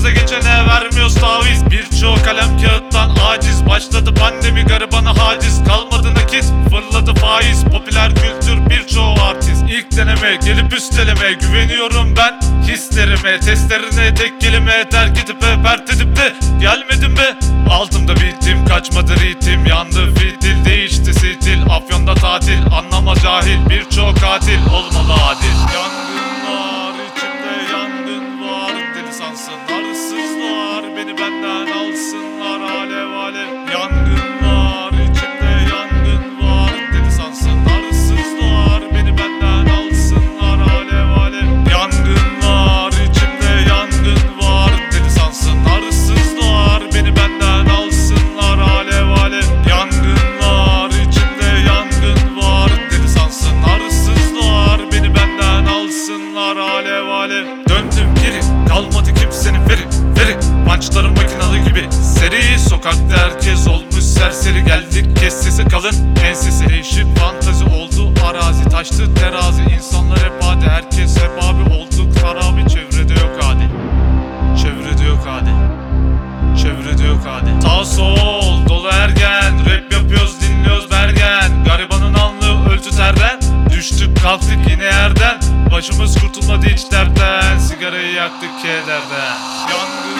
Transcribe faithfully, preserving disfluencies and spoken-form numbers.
Başımıza geçene vermiyoruz taviz. Birçoğu kalem kağıttan aciz. Başladı pandemi garibana haciz. Kalmadı nakit fırladı faiz. Popüler kültür birçoğu artist. İlk deneme gelip üsteleme. Güveniyorum ben hislerime. Testlerine tek kelime terk edip de pert edip de gelmedim be. Altımda bitim kaçmadı ritim. Yandı fitil değişti stil. Afyonda tatil anlama cahil. Birçok katil olmalı adil. Yangın var içimde yangın var. Deli sansınlar hırsızlar. Beni benden alsınlar alev alev. Yangın var içimde yangın var. Deli sansınlar hırsızlar. Beni benden alsınlar alev alev. Yangın var içimde yangın var. Deli sansınlar hırsızlar. Beni benden alsınlar alev alev. Yangın var içimde yangın var. Deli sansınlar hırsızlar. Beni benden alsınlar alev alev. Döndüm geri kalmadı kimsenin veri veri. Punchlarım makinalı gibi seri. Sokakta herkes olmuş serseri. Geldik kes sesi kalın ensesi. Değişik fantazi oldu arazi. Taştı terazi insanlar hep hadi. Herkes hep abi olduk harabi. Çevrede yok adil. Çevrede yok adil. Çevrede yok adil. Sağ sol dolu ergen. Rap yapıyoruz dinliyoruz bergen. Garibanın alnı öldü terden. Düştük kalktık yine yerden. Başımız kurtulmadı hiç dertten. Sigarayı yaktık kederden. Yangın